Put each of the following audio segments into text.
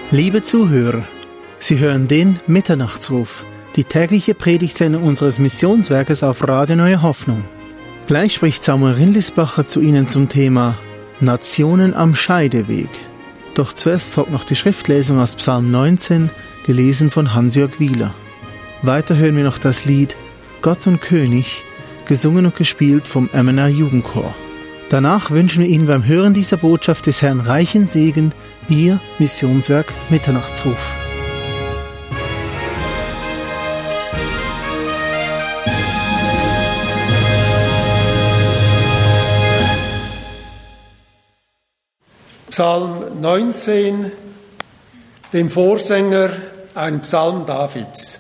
Liebe Zuhörer, Sie hören den Mitternachtsruf, die tägliche Predigtsendung unseres Missionswerkes auf Radio Neue Hoffnung. Gleich spricht Samuel Rindlisbacher zu Ihnen zum Thema Nationen am Scheideweg. Doch zuerst folgt noch die Schriftlesung aus Psalm 19, gelesen von Hans-Jörg Wieler. Weiter hören wir noch das Lied Gott und König, gesungen und gespielt vom Emmener Jugendchor. Danach wünschen wir Ihnen beim Hören dieser Botschaft des Herrn reichen Segen, Ihr Missionswerk Mitternachtsruf. Psalm 19, dem Vorsänger, ein Psalm Davids.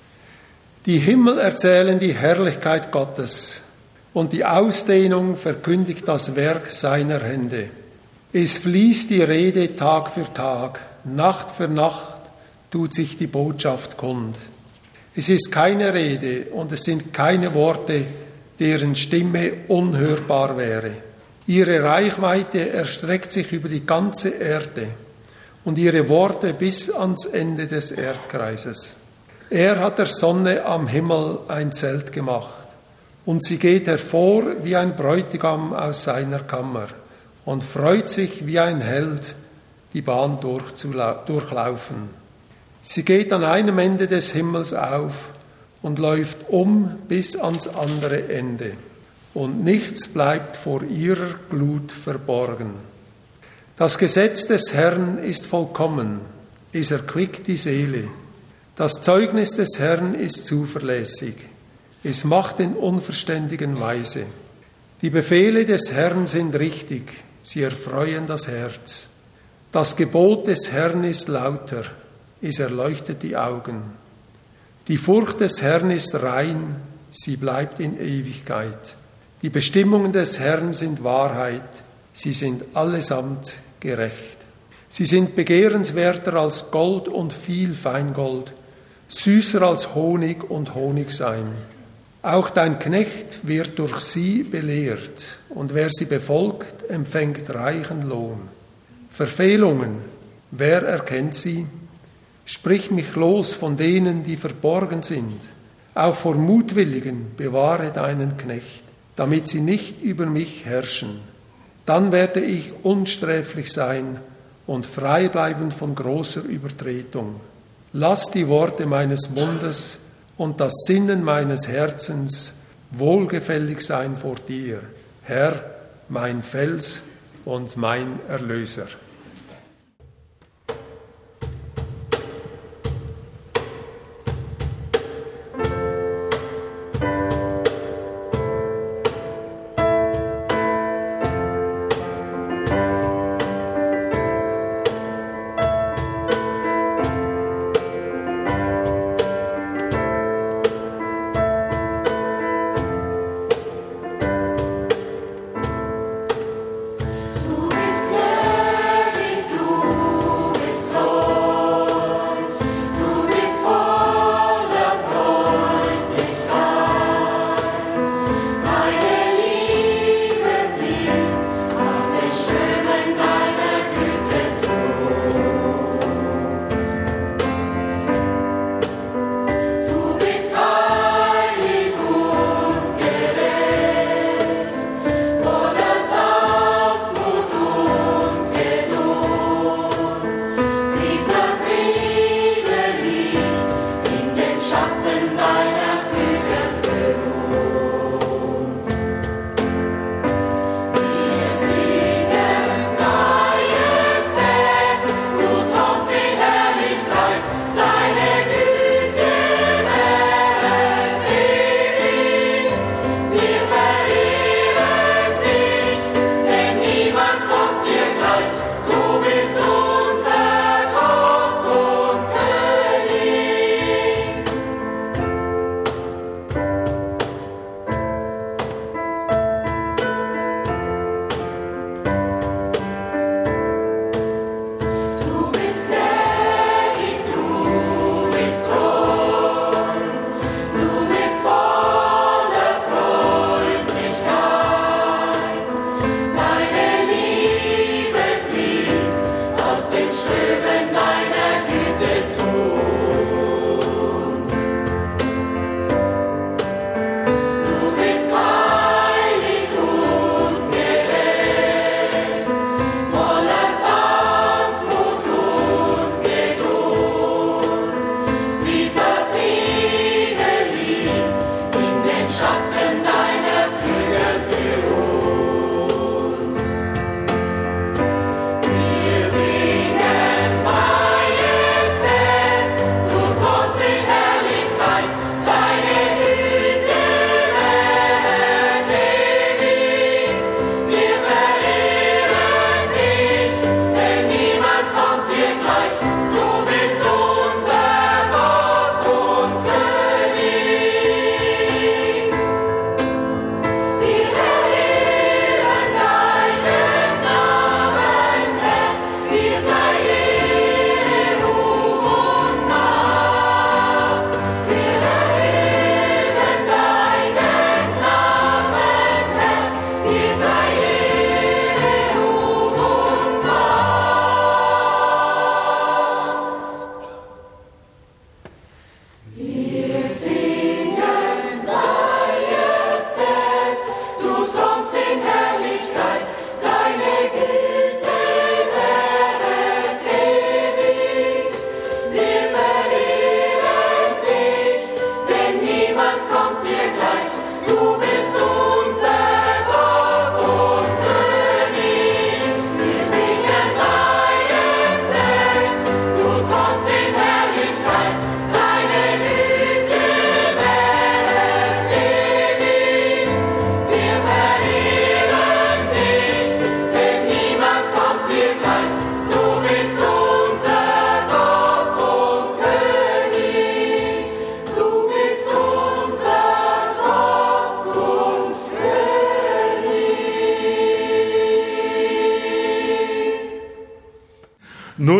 Die Himmel erzählen die Herrlichkeit Gottes und die Ausdehnung verkündigt das Werk seiner Hände. Es fließt die Rede Tag für Tag, Nacht für Nacht tut sich die Botschaft kund. Es ist keine Rede und es sind keine Worte, deren Stimme unhörbar wäre. Ihre Reichweite erstreckt sich über die ganze Erde und ihre Worte bis ans Ende des Erdkreises. Er hat der Sonne am Himmel ein Zelt gemacht und sie geht hervor wie ein Bräutigam aus seiner Kammer und freut sich wie ein Held, die Bahn durchlaufen. Sie geht an einem Ende des Himmels auf und läuft um bis ans andere Ende. Und nichts bleibt vor ihrer Glut verborgen. Das Gesetz des Herrn ist vollkommen, es erquickt die Seele. Das Zeugnis des Herrn ist zuverlässig, es macht den Unverständigen weise. Die Befehle des Herrn sind richtig, sie erfreuen das Herz. Das Gebot des Herrn ist lauter, es erleuchtet die Augen. Die Furcht des Herrn ist rein, sie bleibt in Ewigkeit. Die Bestimmungen des Herrn sind Wahrheit, sie sind allesamt gerecht. Sie sind begehrenswerter als Gold und viel Feingold, süßer als Honig und Honigseim. Auch dein Knecht wird durch sie belehrt, und wer sie befolgt, empfängt reichen Lohn. Verfehlungen, wer erkennt sie? Sprich mich los von denen, die verborgen sind. Auch vor Mutwilligen bewahre deinen Knecht, damit sie nicht über mich herrschen. Dann werde ich unsträflich sein und frei bleiben von großer Übertretung. Lass die Worte meines Mundes und das Sinnen meines Herzens wohlgefällig sein vor dir, Herr, mein Fels und mein Erlöser. Du bist der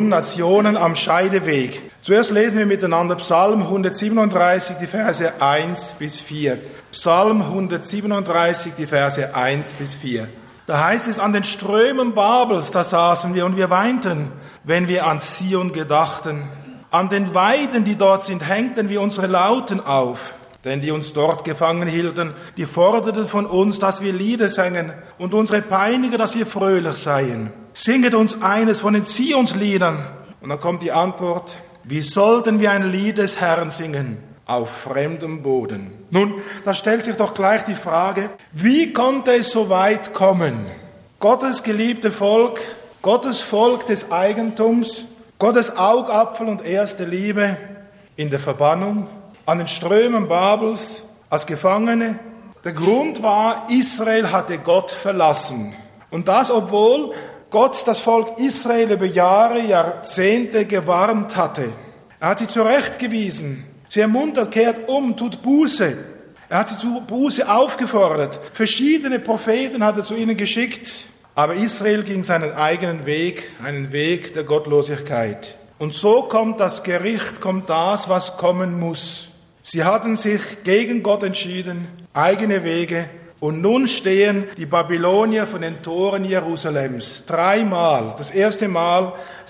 Millionen Nationen am Scheideweg. Zuerst lesen wir miteinander Psalm 137, die Verse 1 bis 4. Psalm 137, die Verse 1 bis 4. Da heißt es, an den Strömen Babels, da saßen wir und wir weinten, wenn wir an Zion gedachten. An den Weiden, die dort sind, hängten wir unsere Lauten auf. Denn die uns dort gefangen hielten, die forderten von uns, dass wir Lieder sängen und unsere Peiniger, dass wir fröhlich seien. Singet uns eines von den Zionsliedern. Und dann kommt die Antwort, wie sollten wir ein Lied des Herrn singen auf fremdem Boden? Nun, da stellt sich doch gleich die Frage, wie konnte es so weit kommen? Gottes geliebte Volk, Gottes Volk des Eigentums, Gottes Augapfel und erste Liebe in der Verbannung, an den Strömen Babels, als Gefangene. Der Grund war, Israel hatte Gott verlassen. Und das, obwohl Gott das Volk Israel über Jahre, Jahrzehnte gewarnt hatte. Er hat sie zurechtgewiesen, sie ermuntert, kehrt um, tut Buße. Er hat sie zu Buße aufgefordert. Verschiedene Propheten hat er zu ihnen geschickt. Aber Israel ging seinen eigenen Weg, einen Weg der Gottlosigkeit. Und so kommt das Gericht, kommt das, was kommen muss. Sie hatten sich gegen Gott entschieden, eigene Wege, und nun stehen die Babylonier von den Toren Jerusalems. 3-mal, das erste Mal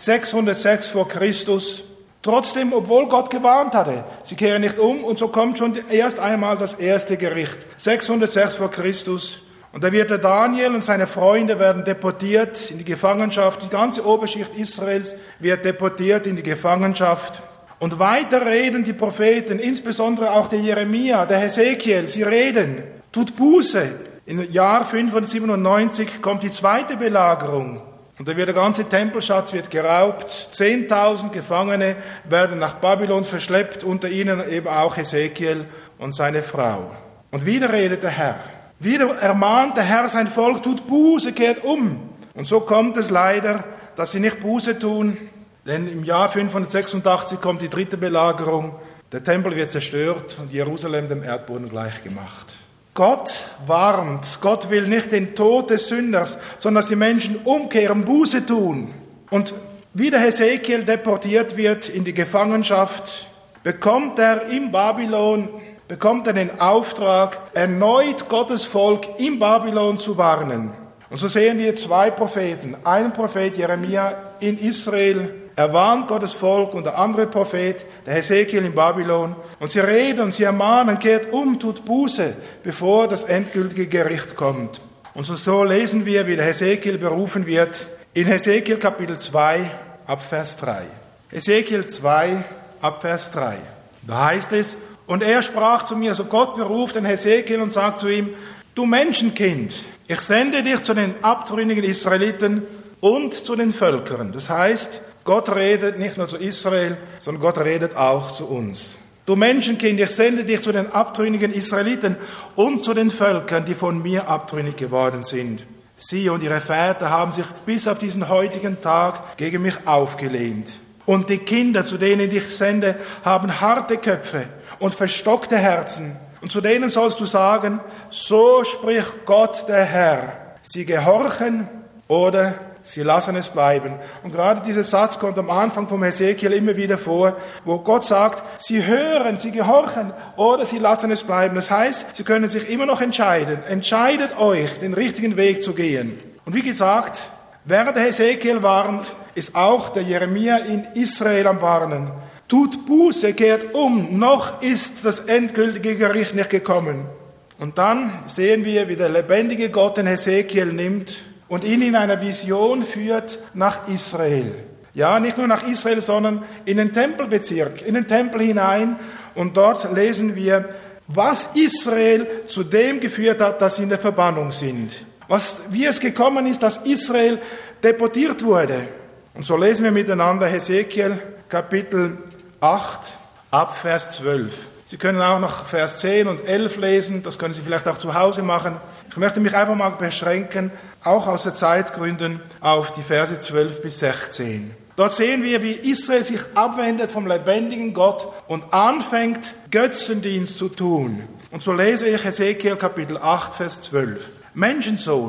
606 vor Christus. Trotzdem, obwohl Gott gewarnt hatte, sie kehren nicht um, und so kommt schon erst einmal das erste Gericht. 606 vor Christus. Und da wird der Daniel und seine Freunde werden deportiert in die Gefangenschaft. Die ganze Oberschicht Israels wird deportiert in die Gefangenschaft. Und weiter reden die Propheten, insbesondere auch der Jeremia, der Hesekiel, sie reden, tut Buße. Im Jahr 597 kommt die zweite Belagerung. Und da wird der ganze Tempelschatz wird geraubt. 10.000 Gefangene werden nach Babylon verschleppt, unter ihnen eben auch Hesekiel und seine Frau. Und wieder redet der Herr. Wieder ermahnt der Herr sein Volk, tut Buße, kehrt um. Und so kommt es leider, dass sie nicht Buße tun. Denn im Jahr 586 kommt die dritte Belagerung. Der Tempel wird zerstört und Jerusalem dem Erdboden gleichgemacht. Gott warnt. Gott will nicht den Tod des Sünders, sondern dass die Menschen umkehren, Buße tun. Und wie der Hesekiel deportiert wird in die Gefangenschaft, bekommt er in Babylon, bekommt er den Auftrag, erneut Gottes Volk in Babylon zu warnen. Und so sehen wir 2 Propheten. Ein Prophet Jeremia in Israel, er warnt Gottes Volk, und der andere Prophet, der Hesekiel in Babylon. Und sie reden und sie ermahnen, kehrt um, tut Buße, bevor das endgültige Gericht kommt. Und so lesen wir, wie der Hesekiel berufen wird, in Hesekiel Kapitel 2, ab Vers 3. Hesekiel 2, ab Vers 3. Da heißt es, und er sprach zu mir, also Gott beruft den Hesekiel und sagt zu ihm, du Menschenkind, ich sende dich zu den abtrünnigen Israeliten und zu den Völkern. Das heißt, Gott redet nicht nur zu Israel, sondern Gott redet auch zu uns. Du Menschenkind, ich sende dich zu den abtrünnigen Israeliten und zu den Völkern, die von mir abtrünnig geworden sind. Sie und ihre Väter haben sich bis auf diesen heutigen Tag gegen mich aufgelehnt. Und die Kinder, zu denen ich sende, haben harte Köpfe und verstockte Herzen. Und zu denen sollst du sagen, so spricht Gott der Herr. Sie gehorchen oder sie lassen es bleiben. Und gerade dieser Satz kommt am Anfang vom Hesekiel immer wieder vor, wo Gott sagt, sie hören, sie gehorchen oder sie lassen es bleiben. Das heißt, sie können sich immer noch entscheiden. Entscheidet euch, den richtigen Weg zu gehen. Und wie gesagt, während der Hesekiel warnt, ist auch der Jeremia in Israel am Warnen. Tut Buße, kehrt um, noch ist das endgültige Gericht nicht gekommen. Und dann sehen wir, wie der lebendige Gott den Hesekiel nimmt und ihn in einer Vision führt nach Israel. Ja, nicht nur nach Israel, sondern in den Tempelbezirk, in den Tempel hinein. Und dort lesen wir, was Israel zu dem geführt hat, dass sie in der Verbannung sind. Wie es gekommen ist, dass Israel deportiert wurde. Und so lesen wir miteinander Hesekiel Kapitel 8 ab Vers 12. Sie können auch noch Vers 10 und 11 lesen, das können Sie vielleicht auch zu Hause machen. Ich möchte mich einfach mal beschränken, auch aus der Zeitgründen, auf die Verse 12 bis 16. Dort sehen wir, wie Israel sich abwendet vom lebendigen Gott und anfängt, Götzendienst zu tun. Und so lese ich Hesekiel Kapitel 8, Vers 12. Menschensohn,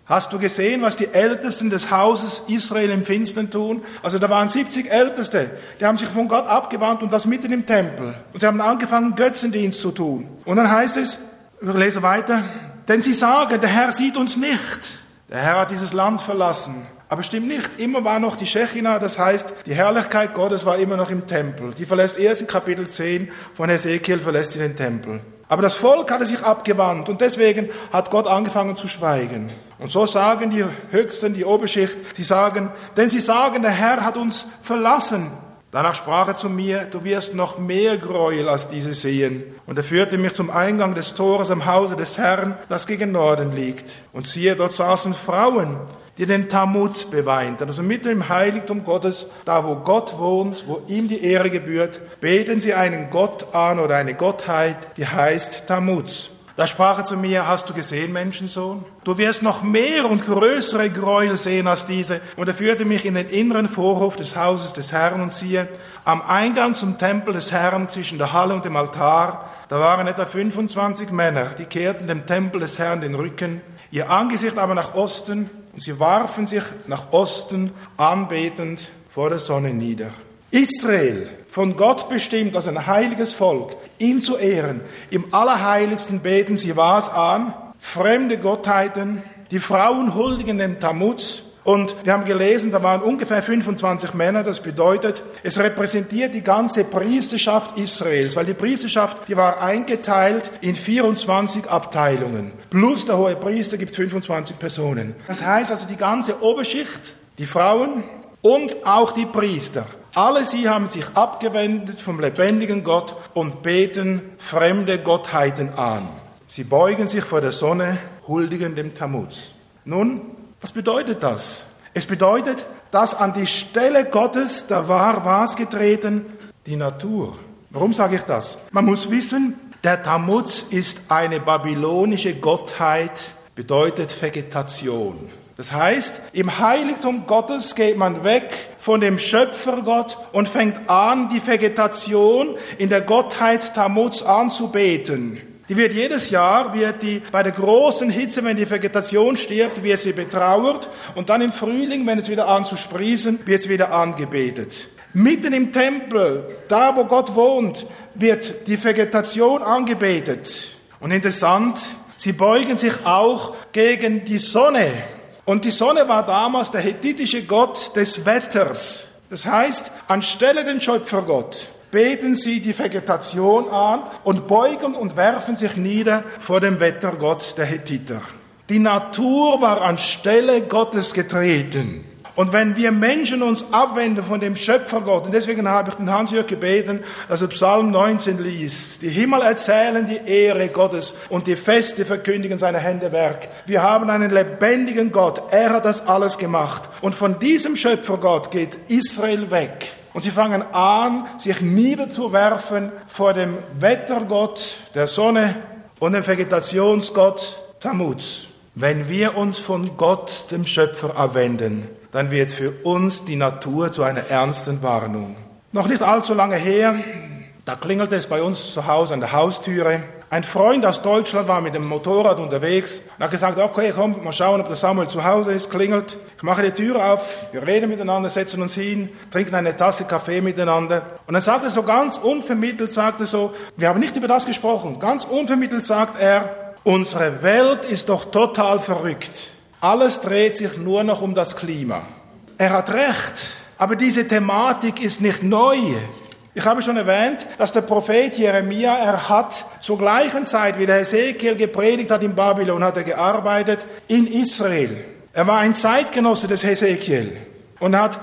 Hast du gesehen, was die Ältesten des Hauses Israel im Finstern tun? Also da waren 70 Älteste, die haben sich von Gott abgewandt und das mitten im Tempel. Und sie haben angefangen, Götzendienst zu tun. Und dann heißt es, wir lesen weiter, denn sie sagen, der Herr sieht uns nicht. Der Herr hat dieses Land verlassen. Aber stimmt nicht, immer war noch die Shechina, das heißt, die Herrlichkeit Gottes war immer noch im Tempel. Die verlässt erst in Kapitel 10 von Hesekiel, verlässt sie den Tempel. Aber das Volk hatte sich abgewandt und deswegen hat Gott angefangen zu schweigen. Und so sagen die Höchsten, die Oberschicht, sie sagen, der Herr hat uns verlassen. Danach sprach er zu mir, du wirst noch mehr Gräuel als diese sehen. Und er führte mich zum Eingang des Tores am Hause des Herrn, das gegen Norden liegt. Und siehe, dort saßen Frauen, die den Tammuz beweinten. Also mitten im Heiligtum Gottes, da wo Gott wohnt, wo ihm die Ehre gebührt, beten sie einen Gott an oder eine Gottheit, die heißt Tammuz. Da sprach er zu mir, hast du gesehen, Menschensohn? Du wirst noch mehr und größere Gräuel sehen als diese. Und er führte mich in den inneren Vorhof des Hauses des Herrn und siehe, am Eingang zum Tempel des Herrn zwischen der Halle und dem Altar, da waren etwa 25 Männer, die kehrten dem Tempel des Herrn den Rücken, ihr Angesicht aber nach Osten, und sie warfen sich nach Osten anbetend vor der Sonne nieder. Israel, von Gott bestimmt als ein heiliges Volk, ihn zu ehren. Im Allerheiligsten beten sie was an? Fremde Gottheiten. Die Frauen huldigen dem Tammuz. Und wir haben gelesen, da waren ungefähr 25 Männer. Das bedeutet, es repräsentiert die ganze Priesterschaft Israels, weil die Priesterschaft, die war eingeteilt in 24 Abteilungen. Plus der hohe Priester gibt 25 Personen. Das heißt also die ganze Oberschicht, die Frauen und auch die Priester. Alle sie haben sich abgewendet vom lebendigen Gott und beten fremde Gottheiten an. Sie beugen sich vor der Sonne, huldigen dem Tammuz. Nun, was bedeutet das? Es bedeutet, dass an die Stelle Gottes, da war was getreten? Die Natur. Warum sage ich das? Man muss wissen, der Tammuz ist eine babylonische Gottheit, bedeutet Vegetation. Das heißt, im Heiligtum Gottes geht man weg von dem Schöpfergott und fängt an, die Vegetation in der Gottheit Tammuz anzubeten. Die wird jedes Jahr, bei der großen Hitze, wenn die Vegetation stirbt, wird sie betrauert und dann im Frühling, wenn es wieder an zu sprießen, wird es wieder angebetet. Mitten im Tempel, da wo Gott wohnt, wird die Vegetation angebetet. Und interessant, sie beugen sich auch gegen die Sonne. Und die Sonne war damals der hethitische Gott des Wetters. Das heißt, anstelle den Schöpfergott beten sie die Vegetation an und beugen und werfen sich nieder vor dem Wettergott der Hethiter. Die Natur war anstelle Gottes getreten. Und wenn wir Menschen uns abwenden von dem Schöpfergott, und deswegen habe ich den Hans-Jörg gebeten, dass er Psalm 19 liest, die Himmel erzählen die Ehre Gottes und die Feste verkündigen seine Hände Werk. Wir haben einen lebendigen Gott, er hat das alles gemacht. Und von diesem Schöpfergott geht Israel weg. Und sie fangen an, sich niederzuwerfen vor dem Wettergott der Sonne und dem Vegetationsgott Tammuz. Wenn wir uns von Gott, dem Schöpfer, abwenden, dann wird für uns die Natur zu einer ernsten Warnung. Noch nicht allzu lange her, da klingelte es bei uns zu Hause an der Haustüre. Ein Freund aus Deutschland war mit dem Motorrad unterwegs und hat gesagt, okay, komm, mal schauen, ob der Samuel zu Hause ist, klingelt. Ich mache die Tür auf, wir reden miteinander, setzen uns hin, trinken eine Tasse Kaffee miteinander. Und dann sagt er so ganz unvermittelt, wir haben nicht über das gesprochen, ganz unvermittelt sagt er, unsere Welt ist doch total verrückt. Alles dreht sich nur noch um das Klima. Er hat recht, aber diese Thematik ist nicht neu. Ich habe schon erwähnt, dass der Prophet Jeremia, er hat zur gleichen Zeit, wie der Hesekiel gepredigt hat in Babylon, hat er gearbeitet in Israel. Er war ein Zeitgenosse des Hesekiel und hat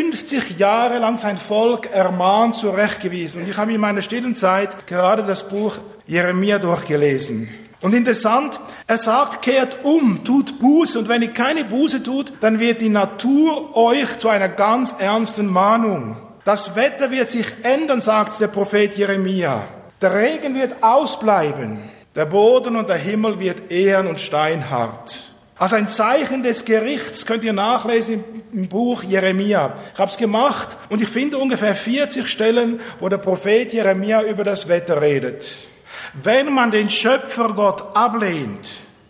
50 Jahre lang sein Volk ermahnt, zurechtgewiesen. Und ich habe in meiner stillen Zeit gerade das Buch Jeremia durchgelesen. Und interessant, er sagt, kehrt um, tut Buße. Und wenn ihr keine Buße tut, dann wird die Natur euch zu einer ganz ernsten Mahnung. Das Wetter wird sich ändern, sagt der Prophet Jeremia. Der Regen wird ausbleiben. Der Boden und der Himmel wird ehren und steinhart. Als ein Zeichen des Gerichts könnt ihr nachlesen im Buch Jeremia. Ich habe es gemacht und ich finde ungefähr 40 Stellen, wo der Prophet Jeremia über das Wetter redet. Wenn man den Schöpfergott ablehnt,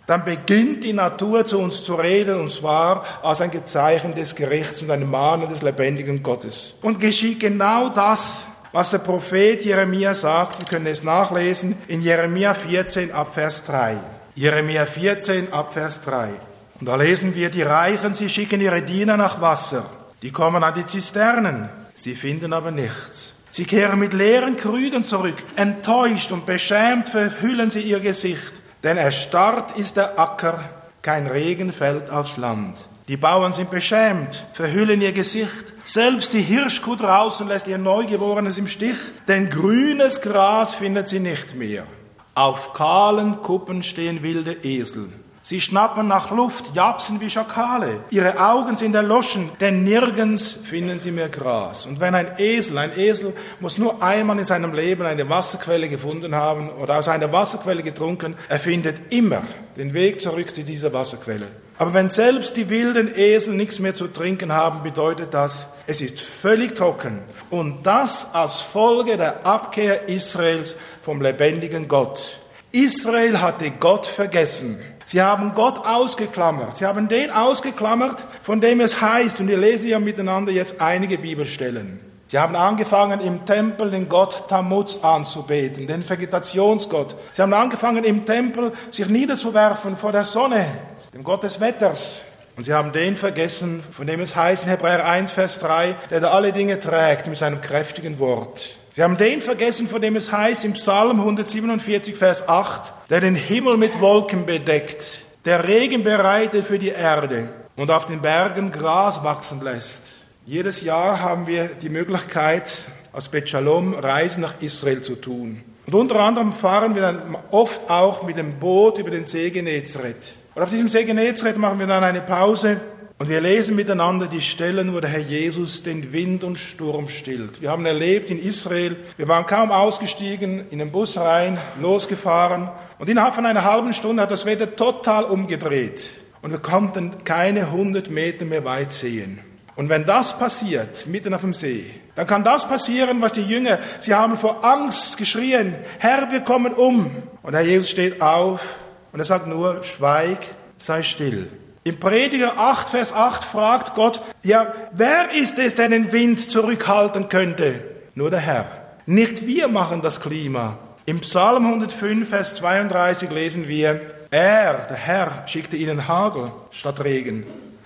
dann beginnt die Natur zu uns zu reden, und zwar als ein Zeichen des Gerichts und ein Mahnen des lebendigen Gottes. Und geschieht genau das, was der Prophet Jeremia sagt. Wir können es nachlesen in Jeremia 14 ab Vers 3. Jeremia 14 ab Vers 3. Und da lesen wir, die Reichen, sie schicken ihre Diener nach Wasser. Die kommen an die Zisternen, sie finden aber nichts. Sie kehren mit leeren Krügen zurück. Enttäuscht und beschämt verhüllen sie ihr Gesicht. Denn erstarrt ist der Acker, kein Regen fällt aufs Land. Die Bauern sind beschämt, verhüllen ihr Gesicht. Selbst die Hirschkuh draußen lässt ihr Neugeborenes im Stich. Denn grünes Gras findet sie nicht mehr. Auf kahlen Kuppen stehen wilde Esel. Sie schnappen nach Luft, japsen wie Schakale. Ihre Augen sind erloschen, denn nirgends finden sie mehr Gras. Und wenn ein Esel muss nur einmal in seinem Leben eine Wasserquelle gefunden haben oder aus einer Wasserquelle getrunken, er findet immer den Weg zurück zu dieser Wasserquelle. Aber wenn selbst die wilden Esel nichts mehr zu trinken haben, bedeutet das, es ist völlig trocken. Und das als Folge der Abkehr Israels vom lebendigen Gott. Israel hatte Gott vergessen. Sie haben Gott ausgeklammert. Sie haben den ausgeklammert, von dem es heißt, und wir lesen ja miteinander jetzt einige Bibelstellen. Sie haben angefangen, im Tempel den Gott Tammuz anzubeten, den Vegetationsgott. Sie haben angefangen, im Tempel sich niederzuwerfen vor der Sonne, dem Gott des Wetters. Und sie haben den vergessen, von dem es heißt in Hebräer 1, Vers 3, der da alle Dinge trägt mit seinem kräftigen Wort. Sie haben den vergessen, von dem es heißt im Psalm 147, Vers 8, der den Himmel mit Wolken bedeckt, der Regen bereitet für die Erde und auf den Bergen Gras wachsen lässt. Jedes Jahr haben wir die Möglichkeit, als Bet Shalom Reisen nach Israel zu tun. Und unter anderem fahren wir dann oft auch mit dem Boot über den See Genezareth. Und auf diesem See Genezareth machen wir dann eine Pause. Und wir lesen miteinander die Stellen, wo der Herr Jesus den Wind und Sturm stillt. Wir haben erlebt in Israel, wir waren kaum ausgestiegen, in den Bus rein, losgefahren. Und innerhalb von einer halben Stunde hat das Wetter total umgedreht. Und wir konnten keine 100 Meter mehr weit sehen. Und wenn das passiert, mitten auf dem See, dann kann das passieren, was die Jünger, sie haben vor Angst geschrien, Herr, wir kommen um. Und der Herr Jesus steht auf und er sagt nur, schweig, sei still. Im Prediger 8, Vers 8 fragt Gott, ja, wer ist es, der den Wind zurückhalten könnte? Nur der Herr. Nicht wir machen das Klima. Im Psalm 105, Vers 32 lesen wir, der Herr, schickte ihnen Hagel statt Regen.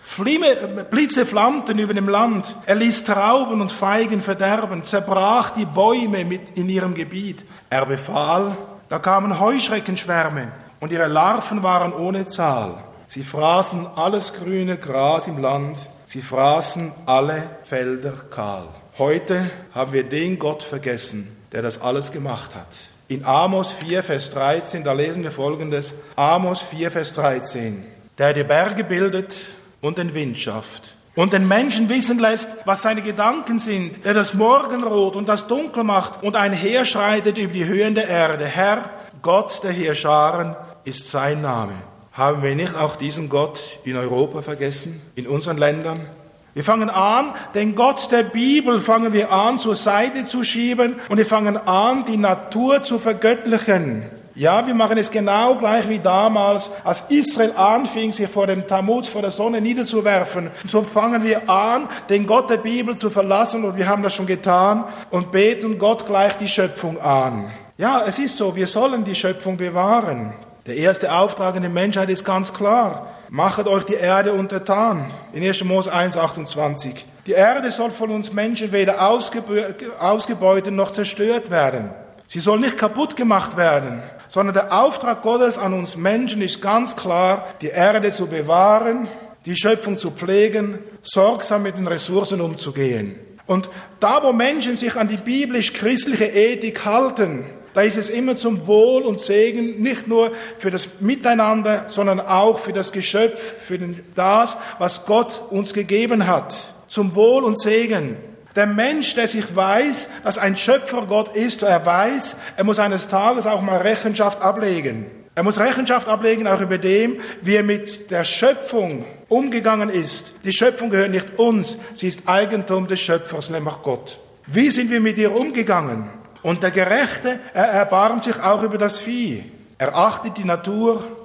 Blitze flammten über dem Land. Er ließ Trauben und Feigen verderben, zerbrach die Bäume in ihrem Gebiet. Er befahl, da kamen Heuschreckenschwärme und ihre Larven waren ohne Zahl. Sie fraßen alles grüne Gras im Land, sie fraßen alle Felder kahl. Heute haben wir den Gott vergessen, der das alles gemacht hat. In Amos 4, Vers 13, da lesen wir Folgendes. Amos 4, Vers 13. Der die Berge bildet und den Wind schafft und den Menschen wissen lässt, was seine Gedanken sind, der das Morgenrot und das Dunkel macht und einherschreitet über die Höhen der Erde. Herr, Gott der Heerscharen ist sein Name. Haben wir nicht auch diesen Gott in Europa vergessen, in unseren Ländern? Wir fangen an, den Gott der Bibel fangen wir an, zur Seite zu schieben und wir fangen an, die Natur zu vergöttlichen. Ja, wir machen es genau gleich wie damals, als Israel anfing, sich vor dem Tammuz, vor der Sonne niederzuwerfen. Und so fangen wir an, den Gott der Bibel zu verlassen, und wir haben das schon getan, und beten Gott gleich die Schöpfung an. Ja, es ist so, wir sollen die Schöpfung bewahren. Der erste Auftrag an die Menschheit ist ganz klar. Machet euch die Erde untertan. In 1. Mose 1, 28. Die Erde soll von uns Menschen weder ausgebeutet noch zerstört werden. Sie soll nicht kaputt gemacht werden, sondern der Auftrag Gottes an uns Menschen ist ganz klar, die Erde zu bewahren, die Schöpfung zu pflegen, sorgsam mit den Ressourcen umzugehen. Und da, wo Menschen sich an die biblisch-christliche Ethik halten, da ist es immer zum Wohl und Segen, nicht nur für das Miteinander, sondern auch für das Geschöpf, für das, was Gott uns gegeben hat. Zum Wohl und Segen. Der Mensch, der sich weiß, dass ein Schöpfergott ist, er weiß, er muss eines Tages auch mal Rechenschaft ablegen. Er muss Rechenschaft ablegen auch über dem, wie er mit der Schöpfung umgegangen ist. Die Schöpfung gehört nicht uns, sie ist Eigentum des Schöpfers, nämlich Gott. Wie sind wir mit ihr umgegangen? Und der Gerechte, er erbarmt sich auch über das Vieh. Er achtet die Natur,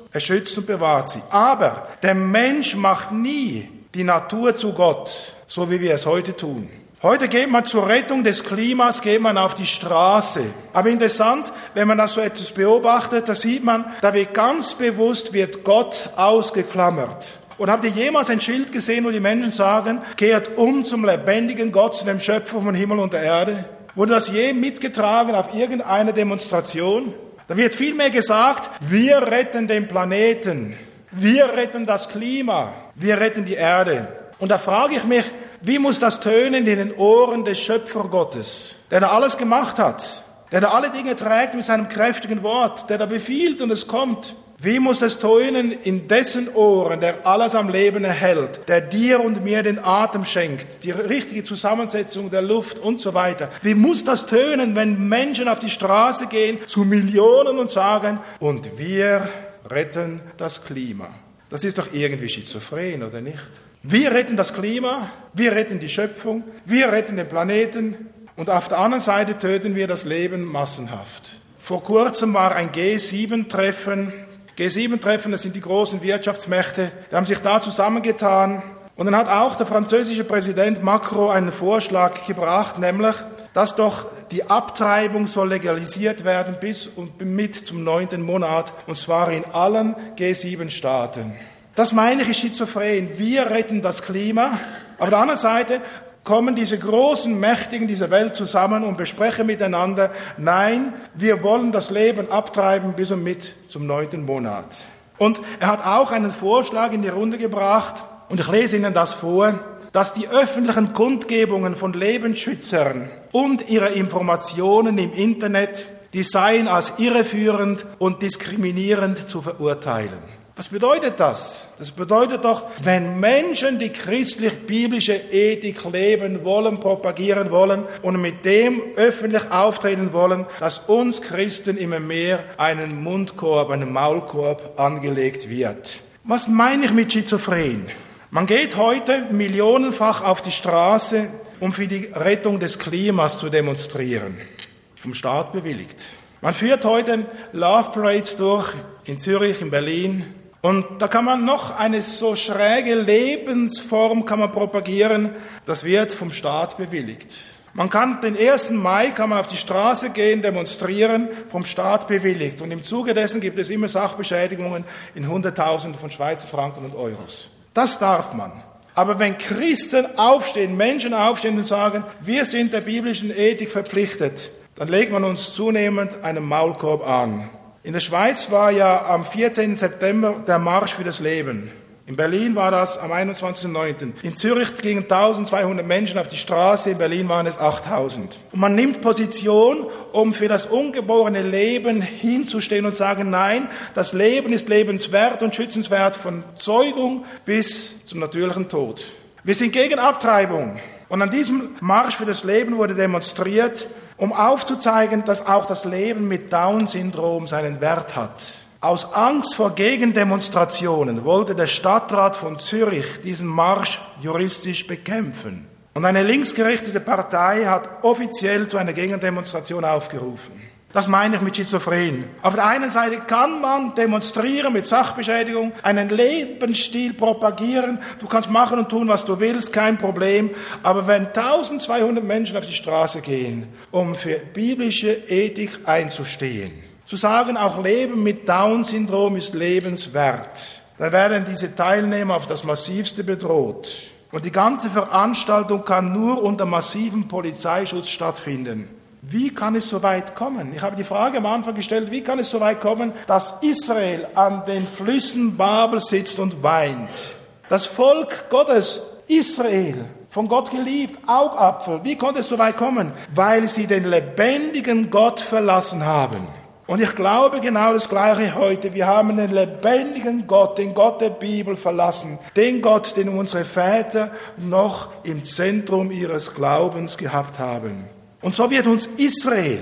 Er schützt und bewahrt sie. Aber der Mensch macht nie die Natur zu Gott, so wie wir es heute tun. Heute geht man zur Rettung des Klimas, geht man auf die Straße. Aber interessant, wenn man das so etwas beobachtet, da sieht man, da wird ganz bewusst, wird Gott ausgeklammert. Und habt ihr jemals ein Schild gesehen, wo die Menschen sagen, kehrt um zum lebendigen Gott, zu dem Schöpfer von Himmel und der Erde? Wurde das je mitgetragen auf irgendeiner Demonstration? Da wird vielmehr gesagt, wir retten den Planeten, wir retten das Klima, wir retten die Erde. Und da frage ich mich, wie muss das tönen in den Ohren des Schöpfergottes, der da alles gemacht hat, der da alle Dinge trägt mit seinem kräftigen Wort, der da befiehlt und es kommt. Wie muss es tönen in dessen Ohren, der alles am Leben erhält, der dir und mir den Atem schenkt, die richtige Zusammensetzung der Luft und so weiter. Wie muss das tönen, wenn Menschen auf die Straße gehen, zu Millionen und sagen, und wir retten das Klima. Das ist doch irgendwie schizophren, oder nicht? Wir retten das Klima, wir retten die Schöpfung, wir retten den Planeten und auf der anderen Seite töten wir das Leben massenhaft. Vor kurzem war ein G7-Treffen. G7-Treffen, das sind die großen Wirtschaftsmächte, die haben sich da zusammengetan. Und dann hat auch der französische Präsident Macron einen Vorschlag gebracht, nämlich, dass doch die Abtreibung soll legalisiert werden bis und mit zum 9. Monat, und zwar in allen G7-Staaten. Das meine ich ist schizophren. Wir retten das Klima. Auf der anderen Seite kommen diese großen Mächtigen dieser Welt zusammen und besprechen miteinander, nein, wir wollen das Leben abtreiben bis und mit zum 9. Monat. Und er hat auch einen Vorschlag in die Runde gebracht, und ich lese Ihnen das vor, dass die öffentlichen Kundgebungen von Lebensschützern und ihre Informationen im Internet, die seien als irreführend und diskriminierend zu verurteilen. Was bedeutet das? Das bedeutet doch, wenn Menschen die christlich-biblische Ethik leben wollen, propagieren wollen und mit dem öffentlich auftreten wollen, dass uns Christen immer mehr einen Mundkorb, einen Maulkorb angelegt wird. Was meine ich mit schizophren? Man geht heute millionenfach auf die Straße, um für die Rettung des Klimas zu demonstrieren. Vom Staat bewilligt. Man führt heute Love Parades durch in Zürich, in Berlin. Und da kann man noch eine so schräge Lebensform kann man propagieren, das wird vom Staat bewilligt. Man kann den 1. Mai kann man auf die Straße gehen, demonstrieren, vom Staat bewilligt. Und im Zuge dessen gibt es immer Sachbeschädigungen in Hunderttausenden von Schweizer Franken und Euros. Das darf man. Aber wenn Christen aufstehen, Menschen aufstehen und sagen, wir sind der biblischen Ethik verpflichtet, dann legt man uns zunehmend einen Maulkorb an. In der Schweiz war ja am 14. September der Marsch für das Leben. In Berlin war das am 21.09. In Zürich gingen 1200 Menschen auf die Straße, in Berlin waren es 8000. Und man nimmt Position, um für das ungeborene Leben hinzustehen und sagen, nein, das Leben ist lebenswert und schützenswert von Zeugung bis zum natürlichen Tod. Wir sind gegen Abtreibung. Und an diesem Marsch für das Leben wurde demonstriert, um aufzuzeigen, dass auch das Leben mit Down-Syndrom seinen Wert hat. Aus Angst vor Gegendemonstrationen wollte der Stadtrat von Zürich diesen Marsch juristisch bekämpfen. Und eine linksgerichtete Partei hat offiziell zu einer Gegendemonstration aufgerufen. Das meine ich mit schizophren. Auf der einen Seite kann man demonstrieren mit Sachbeschädigung, einen Lebensstil propagieren. Du kannst machen und tun, was du willst, kein Problem. Aber wenn 1200 Menschen auf die Straße gehen, um für biblische Ethik einzustehen, zu sagen, auch Leben mit Down-Syndrom ist lebenswert, dann werden diese Teilnehmer auf das Massivste bedroht. Und die ganze Veranstaltung kann nur unter massivem Polizeischutz stattfinden. Wie kann es so weit kommen? Ich habe die Frage am Anfang gestellt, wie kann es so weit kommen, dass Israel an den Flüssen Babel sitzt und weint? Das Volk Gottes, Israel, von Gott geliebt, Augapfel. Wie konnte es so weit kommen? Weil sie den lebendigen Gott verlassen haben. Und ich glaube genau das Gleiche heute. Wir haben den lebendigen Gott, den Gott der Bibel verlassen. Den Gott, den unsere Väter noch im Zentrum ihres Glaubens gehabt haben. Und so wird uns Israel,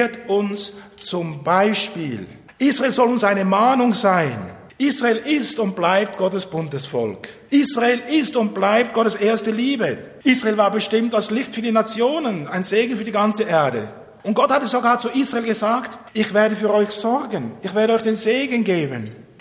zum Beispiel. Israel soll uns eine Mahnung sein. Israel ist und bleibt Gottes Bundesvolk. Israel ist und bleibt Gottes erste Liebe. Israel war bestimmt als Licht für die Nationen, ein Segen für die ganze Erde. Und Gott hatte sogar zu Israel gesagt, ich werde für euch sorgen, ich werde euch den Segen geben.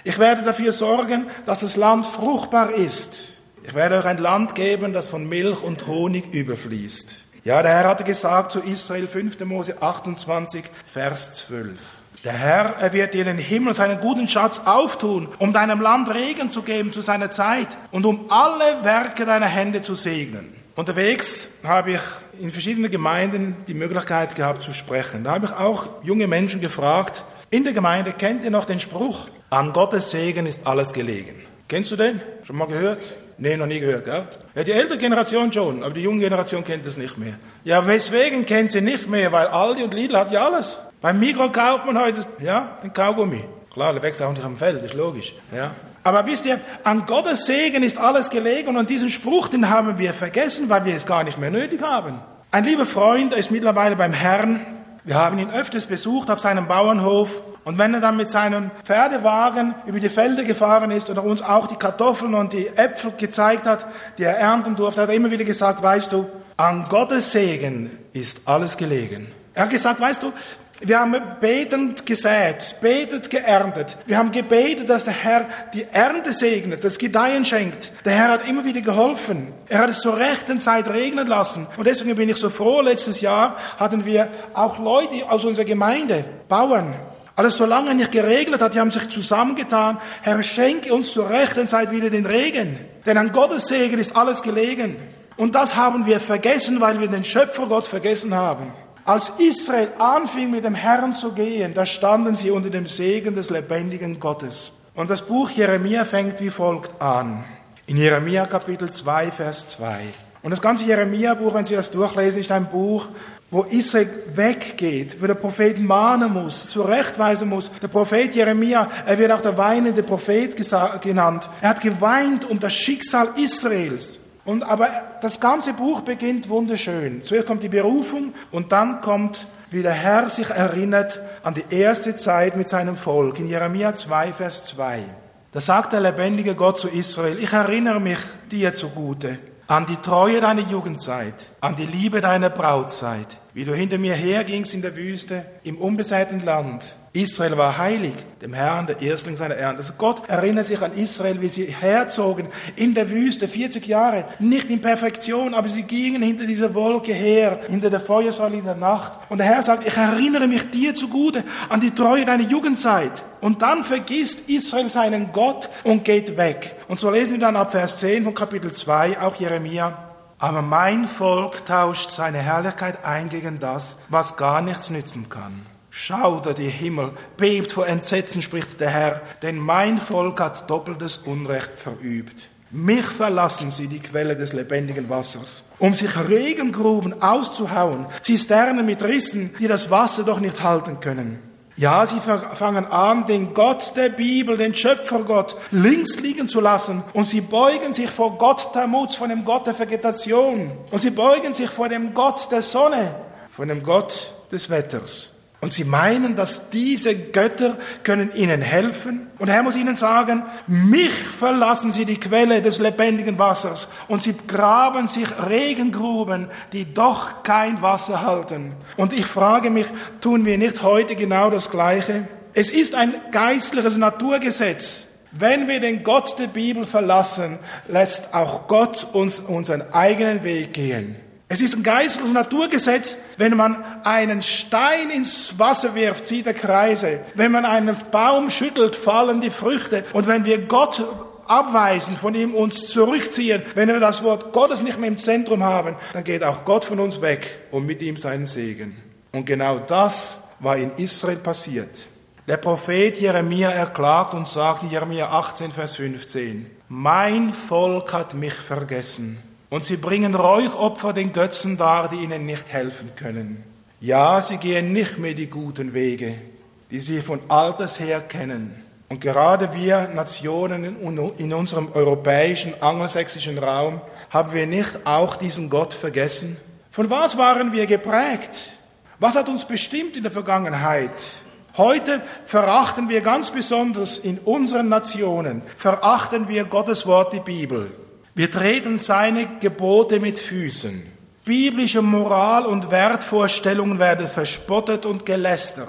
Ich werde dafür sorgen, dass das Land fruchtbar ist. Ich werde euch ein Land geben, das von Milch und Honig überfließt. Ja, der Herr hatte gesagt zu Israel, 5. Mose 28, Vers 12. Der Herr, er wird dir den Himmel, seinen guten Schatz auftun, um deinem Land Regen zu geben zu seiner Zeit und um alle Werke deiner Hände zu segnen. Unterwegs habe ich in verschiedenen Gemeinden die Möglichkeit gehabt zu sprechen. Da habe ich auch junge Menschen gefragt, in der Gemeinde, kennt ihr noch den Spruch, an Gottes Segen ist alles gelegen? Kennst du den? Schon mal gehört? Nee, noch nie gehört, gell? Ja, die ältere Generation schon, aber die junge Generation kennt das nicht mehr. Ja, weswegen kennt sie nicht mehr? Weil Aldi und Lidl hat ja alles. Beim Migros kauft man heute, ja, den Kaugummi. Klar, der wächst auch nicht am Feld, ist logisch, ja. Aber wisst ihr, an Gottes Segen ist alles gelegen und diesen Spruch, den haben wir vergessen, weil wir es gar nicht mehr nötig haben. Ein lieber Freund, der ist mittlerweile beim Herrn. Wir haben ihn öfters besucht auf seinem Bauernhof. Und wenn er dann mit seinem Pferdewagen über die Felder gefahren ist und er uns auch die Kartoffeln und die Äpfel gezeigt hat, die er ernten durfte, hat er immer wieder gesagt, weißt du, an Gottes Segen ist alles gelegen. Er hat gesagt, weißt du, wir haben betend gesät, betend geerntet. Wir haben gebetet, dass der Herr die Ernte segnet, das Gedeihen schenkt. Der Herr hat immer wieder geholfen. Er hat es zur rechten Zeit regnen lassen. Und deswegen bin ich so froh, letztes Jahr hatten wir auch Leute aus unserer Gemeinde, Bauern. Alles so lange nicht geregnet hat, die haben sich zusammengetan. Herr, schenke uns zur rechten Zeit wieder den Regen. Denn an Gottes Segen ist alles gelegen. Und das haben wir vergessen, weil wir den Schöpfergott vergessen haben. Als Israel anfing, mit dem Herrn zu gehen, da standen sie unter dem Segen des lebendigen Gottes. Und das Buch Jeremia fängt wie folgt an. In Jeremia Kapitel 2, Vers 2. Und das ganze Jeremia-Buch, wenn Sie das durchlesen, ist ein Buch, wo Israel weggeht, wo der Prophet mahnen muss, zurechtweisen muss. Der Prophet Jeremia, er wird auch der weinende Prophet genannt. Er hat geweint um das Schicksal Israels. Aber das ganze Buch beginnt wunderschön. Zuerst kommt die Berufung und dann kommt, wie der Herr sich erinnert an die erste Zeit mit seinem Volk. In Jeremia 2, Vers 2. Da sagt der lebendige Gott zu Israel, ich erinnere mich dir zugute an die Treue deiner Jugendzeit, an die Liebe deiner Brautzeit, wie du hinter mir hergingst in der Wüste, im unbesäten Land. Israel war heilig, dem Herrn, der Erstling seiner Ernte. Also Gott erinnert sich an Israel, wie sie herzogen in der Wüste, 40 Jahre, nicht in Perfektion, aber sie gingen hinter dieser Wolke her, hinter der Feuersäule in der Nacht. Und der Herr sagt, ich erinnere mich dir zugute an die Treue deiner Jugendzeit. Und dann vergisst Israel seinen Gott und geht weg. Und so lesen wir dann ab Vers 10 von Kapitel 2, auch Jeremia. Aber mein Volk tauscht seine Herrlichkeit ein gegen das, was gar nichts nützen kann. Schaudert ihr Himmel, bebt vor Entsetzen, spricht der Herr, denn mein Volk hat doppeltes Unrecht verübt. Mich verlassen sie, die Quelle des lebendigen Wassers, um sich Regengruben auszuhauen, Zisternen mit Rissen, die das Wasser doch nicht halten können. Ja, sie fangen an, den Gott der Bibel, den Schöpfergott, links liegen zu lassen. Und sie beugen sich vor Gott Tammuz, vor dem Gott der Vegetation. Und sie beugen sich vor dem Gott der Sonne, vor dem Gott des Wetters. Und sie meinen, dass diese Götter können ihnen helfen. Und der Herr muss ihnen sagen, mich verlassen sie, die Quelle des lebendigen Wassers. Und sie graben sich Regengruben, die doch kein Wasser halten. Und ich frage mich, tun wir nicht heute genau das Gleiche? Es ist ein geistliches Naturgesetz. Wenn wir den Gott der Bibel verlassen, lässt auch Gott uns unseren eigenen Weg gehen. Es ist ein geistliches Naturgesetz, wenn man einen Stein ins Wasser wirft, zieht er Kreise. Wenn man einen Baum schüttelt, fallen die Früchte. Und wenn wir Gott abweisen, von ihm uns zurückziehen, wenn wir das Wort Gottes nicht mehr im Zentrum haben, dann geht auch Gott von uns weg und mit ihm seinen Segen. Und genau das war in Israel passiert. Der Prophet Jeremia erklagt und sagt in Jeremia 18, Vers 15, mein Volk hat mich vergessen. Und sie bringen Räuchopfer den Götzen dar, die ihnen nicht helfen können. Ja, sie gehen nicht mehr die guten Wege, die sie von alters her kennen. Und gerade wir Nationen in unserem europäischen, angelsächsischen Raum, haben wir nicht auch diesen Gott vergessen? Von was waren wir geprägt? Was hat uns bestimmt in der Vergangenheit? Heute verachten wir ganz besonders in unseren Nationen, verachten wir Gottes Wort, die Bibel. Wir treten seine Gebote mit Füßen. Biblische Moral und Wertvorstellungen werden verspottet und gelästert.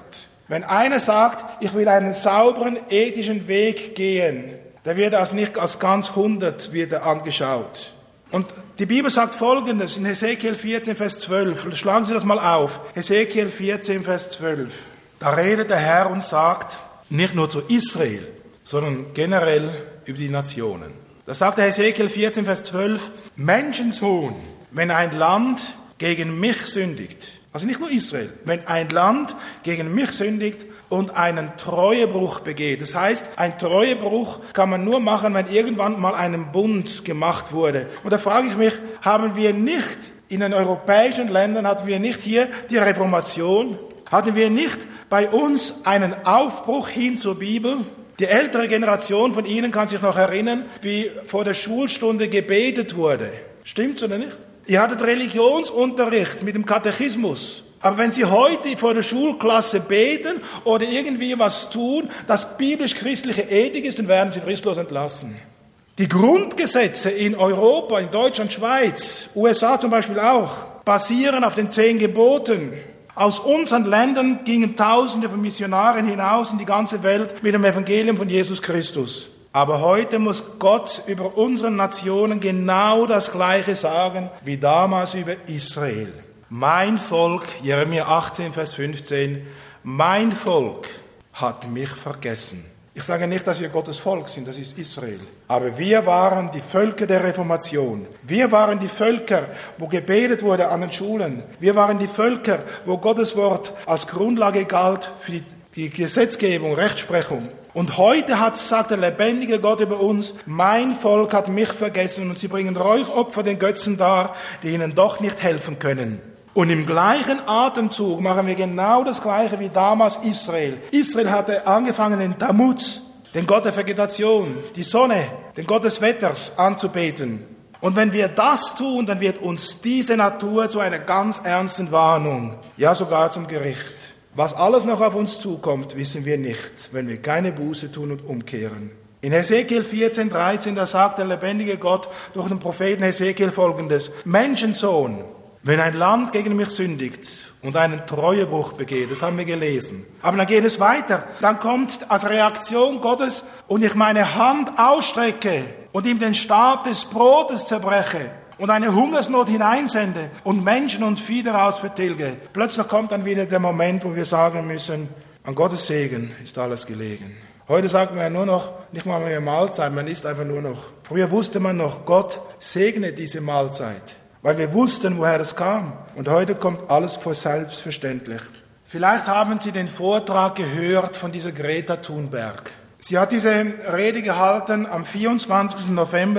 Wenn einer sagt, ich will einen sauberen, ethischen Weg gehen, der wird als nicht als ganz 100 wieder angeschaut. Und die Bibel sagt Folgendes in Hesekiel 14, Vers 12. Schlagen Sie das mal auf. Hesekiel 14, Vers 12. Da redet der Herr und sagt, nicht nur zu Israel, sondern generell über die Nationen. Da sagt der Hesekiel 14, Vers 12, Menschensohn, wenn ein Land gegen mich sündigt, also nicht nur Israel, wenn ein Land gegen mich sündigt und einen Treuebruch begeht. Das heißt, ein Treuebruch kann man nur machen, wenn irgendwann mal ein Bund gemacht wurde. Und da frage ich mich, haben wir nicht in den europäischen Ländern, hatten wir nicht hier die Reformation? Hatten wir nicht bei uns einen Aufbruch hin zur Bibel? Die ältere Generation von Ihnen kann sich noch erinnern, wie vor der Schulstunde gebetet wurde. Stimmt's oder nicht? Ihr hattet Religionsunterricht mit dem Katechismus. Aber wenn Sie heute vor der Schulklasse beten oder irgendwie was tun, das biblisch-christliche Ethik ist, dann werden Sie fristlos entlassen. Die Grundgesetze in Europa, in Deutschland, Schweiz, USA zum Beispiel auch, basieren auf den 10 Geboten. Aus unseren Ländern gingen Tausende von Missionaren hinaus in die ganze Welt mit dem Evangelium von Jesus Christus. Aber heute muss Gott über unsere Nationen genau das Gleiche sagen wie damals über Israel. Mein Volk, Jeremia 18, Vers 15, mein Volk hat mich vergessen. Ich sage nicht, dass wir Gottes Volk sind, das ist Israel. Aber wir waren die Völker der Reformation. Wir waren die Völker, wo gebetet wurde an den Schulen. Wir waren die Völker, wo Gottes Wort als Grundlage galt für die Gesetzgebung, Rechtsprechung. Und heute sagt der lebendige Gott über uns, mein Volk hat mich vergessen und sie bringen Räuchopfer den Götzen dar, die ihnen doch nicht helfen können. Und im gleichen Atemzug machen wir genau das Gleiche wie damals Israel. Israel hatte angefangen, den Tammuz, den Gott der Vegetation, die Sonne, den Gott des Wetters anzubeten. Und wenn wir das tun, dann wird uns diese Natur zu einer ganz ernsten Warnung, ja sogar zum Gericht. Was alles noch auf uns zukommt, wissen wir nicht, wenn wir keine Buße tun und umkehren. In Hesekiel 14, 13, da sagt der lebendige Gott durch den Propheten Hesekiel Folgendes: Menschensohn, wenn ein Land gegen mich sündigt und einen Treuebruch begeht, das haben wir gelesen. Aber dann geht es weiter. Dann kommt als Reaktion Gottes, und ich meine Hand ausstrecke und ihm den Stab des Brotes zerbreche und eine Hungersnot hineinsende und Menschen und Vieh daraus vertilge. Plötzlich kommt dann wieder der Moment, wo wir sagen müssen, an Gottes Segen ist alles gelegen. Heute sagt man ja nur noch, nicht mal mehr Mahlzeit, man isst einfach nur noch. Früher wusste man noch, Gott segne diese Mahlzeit, weil wir wussten, woher es kam. Und heute kommt alles vor selbstverständlich. Vielleicht haben Sie den Vortrag gehört von dieser Greta Thunberg. Sie hat diese Rede gehalten am 24. November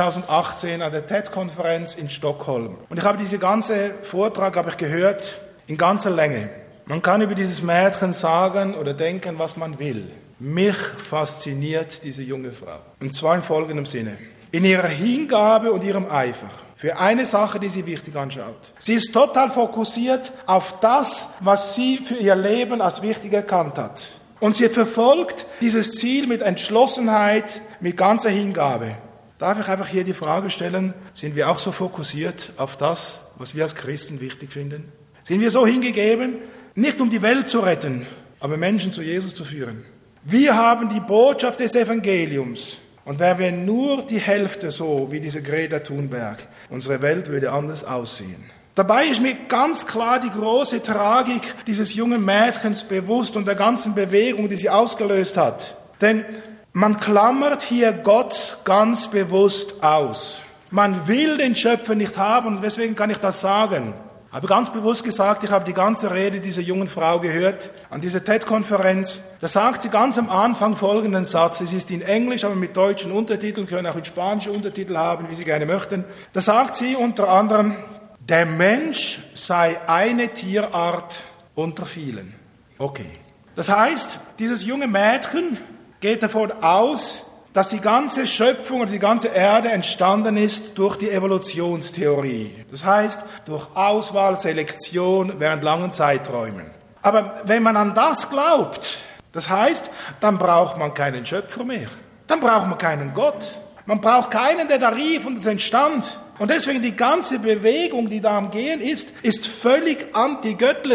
2018 an der TED-Konferenz in Stockholm. Und ich habe diesen ganzen Vortrag gehört in ganzer Länge. Man kann über dieses Mädchen sagen oder denken, was man will. Mich fasziniert diese junge Frau. Und zwar in folgendem Sinne. In ihrer Hingabe und ihrem Eifer. Für eine Sache, die sie wichtig anschaut. Sie ist total fokussiert auf das, was sie für ihr Leben als wichtig erkannt hat. Und sie verfolgt dieses Ziel mit Entschlossenheit, mit ganzer Hingabe. Darf ich einfach hier die Frage stellen, sind wir auch so fokussiert auf das, was wir als Christen wichtig finden? Sind wir so hingegeben, nicht um die Welt zu retten, aber Menschen zu Jesus zu führen? Wir haben die Botschaft des Evangeliums. Und wären wir nur die Hälfte so wie diese Greta Thunberg, unsere Welt würde anders aussehen. Dabei ist mir ganz klar die große Tragik dieses jungen Mädchens bewusst und der ganzen Bewegung, die sie ausgelöst hat. Denn man klammert hier Gott ganz bewusst aus. Man will den Schöpfer nicht haben und deswegen kann ich das sagen. Ich habe ganz bewusst gesagt, ich habe die ganze Rede dieser jungen Frau gehört an dieser TED-Konferenz. Da sagt sie ganz am Anfang folgenden Satz. Es ist in Englisch, aber mit deutschen Untertiteln, können auch in spanische Untertitel haben, wie Sie gerne möchten. Da sagt sie unter anderem, der Mensch sei eine Tierart unter vielen. Okay. Das heißt, dieses junge Mädchen geht davon aus, dass die ganze Schöpfung oder die ganze Erde entstanden ist durch die Evolutionstheorie. Das heißt, durch Auswahl, Selektion während langen Zeiträumen. Aber wenn man an das glaubt, das heißt, dann braucht man keinen Schöpfer mehr. Dann braucht man keinen Gott. Man braucht keinen, der da rief und es entstand. Und deswegen die ganze Bewegung, die da am Gehen ist völlig antigöttlich.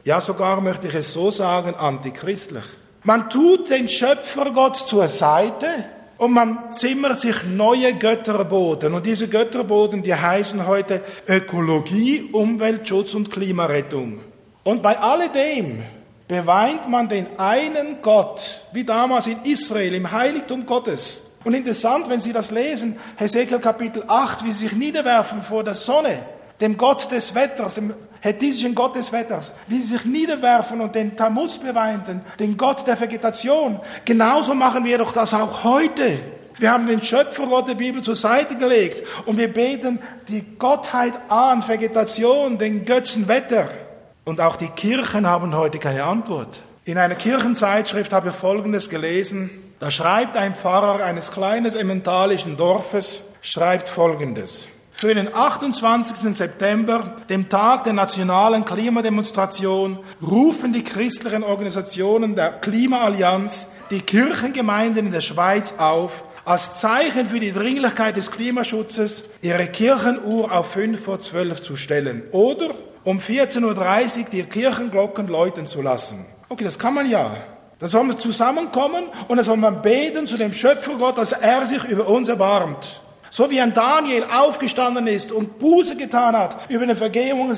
Ja, sogar möchte ich es so sagen, antichristlich. Man tut den Schöpfergott zur Seite und man zimmert sich neue Götterboden. Und diese Götterboden, die heißen heute Ökologie, Umweltschutz und Klimarettung. Und bei alledem beweint man den einen Gott, wie damals in Israel, im Heiligtum Gottes. Und interessant, wenn Sie das lesen, Hesekiel Kapitel 8, wie sie sich niederwerfen vor der Sonne, dem Gott des Wetters, dem hethitischen Gott des Wetters, wie sie sich niederwerfen und den Tammuz beweinten, den Gott der Vegetation. Genauso machen wir doch das auch heute. Wir haben den Schöpfergott der Bibel zur Seite gelegt und wir beten die Gottheit an, Vegetation, den Götzen Wetter. Und auch die Kirchen haben heute keine Antwort. In einer Kirchenzeitschrift habe ich Folgendes gelesen. Da schreibt ein Pfarrer eines kleinen emmentalischen Dorfes, schreibt Folgendes. Für den 28. September, dem Tag der nationalen Klimademonstration, rufen die christlichen Organisationen der Klimaallianz die Kirchengemeinden in der Schweiz auf, als Zeichen für die Dringlichkeit des Klimaschutzes ihre Kirchenuhr auf 11:55 zu stellen oder um 14:30 Uhr die Kirchenglocken läuten zu lassen. Okay, das kann man ja. Da soll man zusammenkommen und da soll man beten zu dem Schöpfergott, dass er sich über uns erbarmt. So wie ein Daniel aufgestanden ist und Buße getan hat über eine Vergehung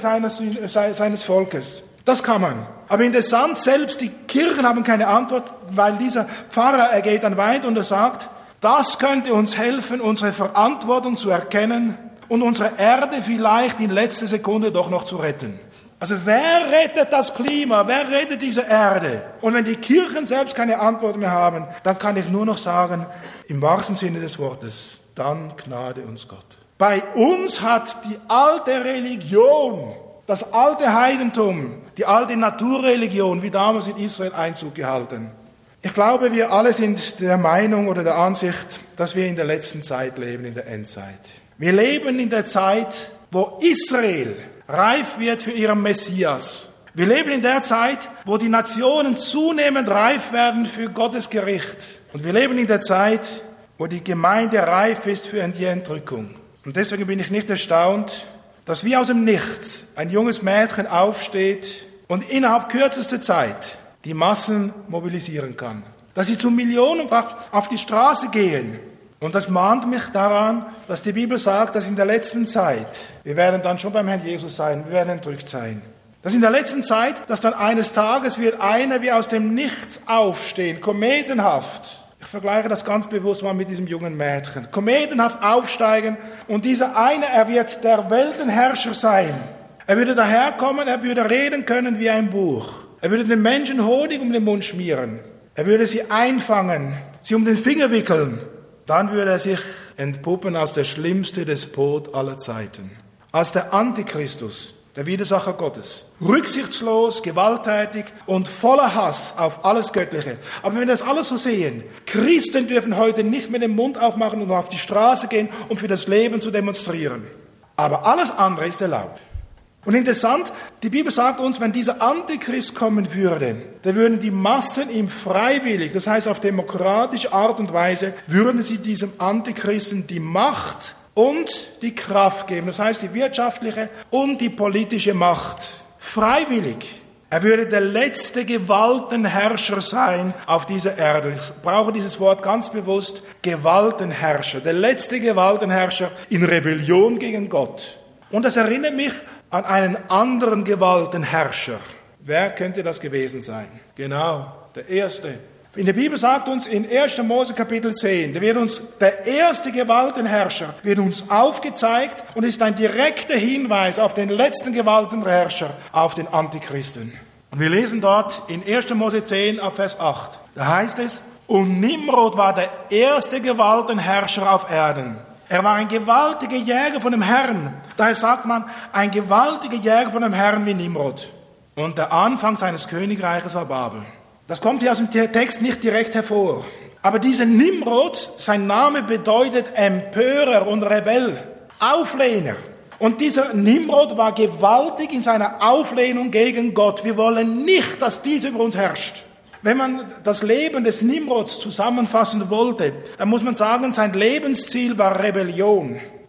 seines Volkes. Das kann man. Aber interessant, selbst die Kirchen haben keine Antwort, weil dieser Pfarrer, er geht dann weiter und er sagt, das könnte uns helfen, unsere Verantwortung zu erkennen und unsere Erde vielleicht in letzter Sekunde doch noch zu retten. Also wer rettet das Klima? Wer rettet diese Erde? Und wenn die Kirchen selbst keine Antwort mehr haben, dann kann ich nur noch sagen, im wahrsten Sinne des Wortes, dann gnade uns Gott. Bei uns hat die alte Religion, das alte Heidentum, die alte Naturreligion, wie damals in Israel, Einzug gehalten. Ich glaube, wir alle sind der Meinung oder der Ansicht, dass wir in der letzten Zeit leben, in der Endzeit. Wir leben in der Zeit, wo Israel reif wird für ihren Messias. Wir leben in der Zeit, wo die Nationen zunehmend reif werden für Gottes Gericht. Und wir leben in der Zeit, wo die Gemeinde reif ist für die Entrückung. Und deswegen bin ich nicht erstaunt, dass wie aus dem Nichts ein junges Mädchen aufsteht und innerhalb kürzester Zeit die Massen mobilisieren kann. Dass sie zu millionenfach auf die Straße gehen. Und das mahnt mich daran, dass die Bibel sagt, dass in der letzten Zeit, wir werden dann schon beim Herrn Jesus sein, wir werden entrückt sein, dass in der letzten Zeit, dass dann eines Tages wird einer wie aus dem Nichts aufstehen, kometenhaft. Ich vergleiche das ganz bewusst mal mit diesem jungen Mädchen. Kometenhaft aufsteigen und dieser eine, er wird der Weltenherrscher sein. Er würde daherkommen, er würde reden können wie ein Buch. Er würde den Menschen Honig um den Mund schmieren. Er würde sie einfangen, sie um den Finger wickeln. Dann würde er sich entpuppen als der schlimmste Despot aller Zeiten. Als der Antichristus, der Widersacher Gottes. Rücksichtslos, gewalttätig und voller Hass auf alles Göttliche. Aber wenn wir das alles so sehen, Christen dürfen heute nicht mehr den Mund aufmachen und auf die Straße gehen, um für das Leben zu demonstrieren. Aber alles andere ist erlaubt. Und interessant, die Bibel sagt uns, wenn dieser Antichrist kommen würde, dann würden die Massen ihm freiwillig, das heißt auf demokratische Art und Weise, würden sie diesem Antichristen die Macht und die Kraft geben, das heißt die wirtschaftliche und die politische Macht. Freiwillig. Er würde der letzte Gewaltenherrscher sein auf dieser Erde. Ich brauche dieses Wort ganz bewusst, Gewaltenherrscher. Der letzte Gewaltenherrscher in Rebellion gegen Gott. Und das erinnert mich an einen anderen Gewaltenherrscher. Wer könnte das gewesen sein? Genau, der erste. In der Bibel sagt uns in 1. Mose Kapitel 10, da wird uns der erste Gewaltenherrscher wird uns aufgezeigt und ist ein direkter Hinweis auf den letzten Gewaltenherrscher, auf den Antichristen. Und wir lesen dort in 1. Mose 10 ab Vers 8. Da heißt es, und Nimrod war der erste Gewaltenherrscher auf Erden. Er war ein gewaltiger Jäger von dem Herrn. Daher sagt man, ein gewaltiger Jäger von dem Herrn wie Nimrod. Und der Anfang seines Königreiches war Babel. Das kommt hier aus dem Text nicht direkt hervor. Aber dieser Nimrod, sein Name bedeutet Empörer und Rebell, Auflehner. Und dieser Nimrod war gewaltig in seiner Auflehnung gegen Gott. Wir wollen nicht, dass dies über uns herrscht. Wenn man das Leben des Nimrods zusammenfassen wollte, dann muss man sagen, sein Lebensziel war Rebellion.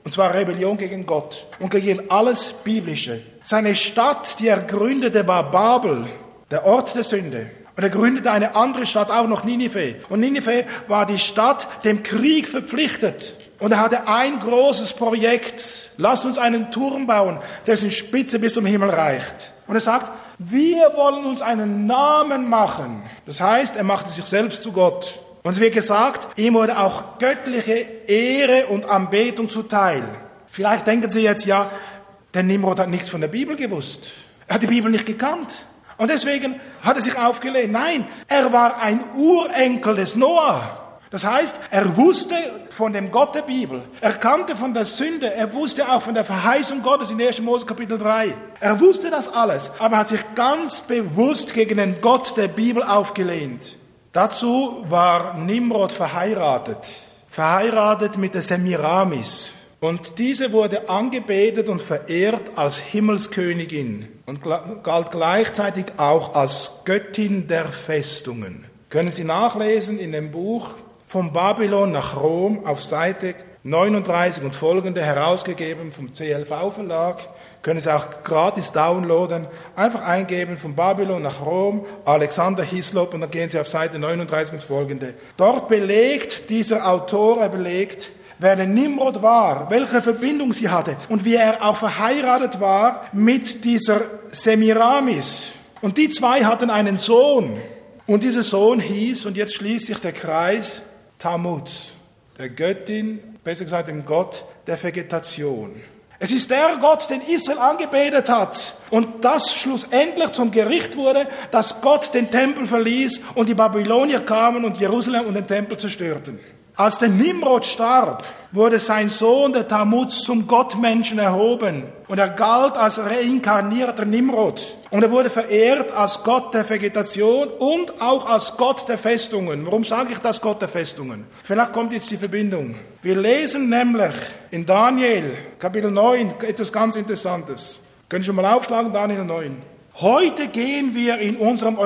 Und zwar Rebellion gegen Gott und gegen alles Biblische. Seine Stadt, die er gründete, war Babel, der Ort der Sünde. Und er gründete eine andere Stadt, auch noch Ninive. Und Ninive war die Stadt dem Krieg verpflichtet. Und er hatte ein großes Projekt. Lasst uns einen Turm bauen, dessen Spitze bis zum Himmel reicht. Und er sagt, wir wollen uns einen Namen machen. Das heißt, er machte sich selbst zu Gott. Und es wird gesagt, ihm wurde auch göttliche Ehre und Anbetung zuteil. Vielleicht denken Sie jetzt, ja, der Nimrod hat nichts von der Bibel gewusst. Er hat die Bibel nicht gekannt. Und deswegen hat er sich aufgelehnt. Nein, er war ein Urenkel des Noah. Das heißt, er wusste von dem Gott der Bibel. Er kannte von der Sünde. Er wusste auch von der Verheißung Gottes in 1. Mose Kapitel 3. Er wusste das alles. Aber er hat sich ganz bewusst gegen den Gott der Bibel aufgelehnt. Dazu war Nimrod verheiratet mit der Semiramis. Und diese wurde angebetet und verehrt als Himmelskönigin und galt gleichzeitig auch als Göttin der Festungen. Können Sie nachlesen in dem Buch Von Babylon nach Rom auf Seite 39 und folgende, herausgegeben vom CLV-Verlag. Können Sie auch gratis downloaden. Einfach eingeben, von Babylon nach Rom, Alexander Hislop, und dann gehen Sie auf Seite 39 und folgende. Dort belegt dieser Autor, wer der Nimrod war, welche Verbindung sie hatte und wie er auch verheiratet war mit dieser Semiramis. Und die zwei hatten einen Sohn. Und dieser Sohn hieß, und jetzt schließt sich der Kreis, Tammuz, der Göttin, besser gesagt dem Gott der Vegetation. Es ist der Gott, den Israel angebetet hat und das schlussendlich zum Gericht wurde, dass Gott den Tempel verließ und die Babylonier kamen und Jerusalem und den Tempel zerstörten. Als der Nimrod starb, wurde sein Sohn, der Tammuz, zum Gottmenschen erhoben. Und er galt als reinkarnierter Nimrod. Und er wurde verehrt als Gott der Vegetation und auch als Gott der Festungen. Warum sage ich das, Gott der Festungen? Vielleicht kommt jetzt die Verbindung. Wir lesen nämlich in Daniel, Kapitel 9, etwas ganz Interessantes. Können Sie schon mal aufschlagen, Daniel 9. Heute gehen wir in unserem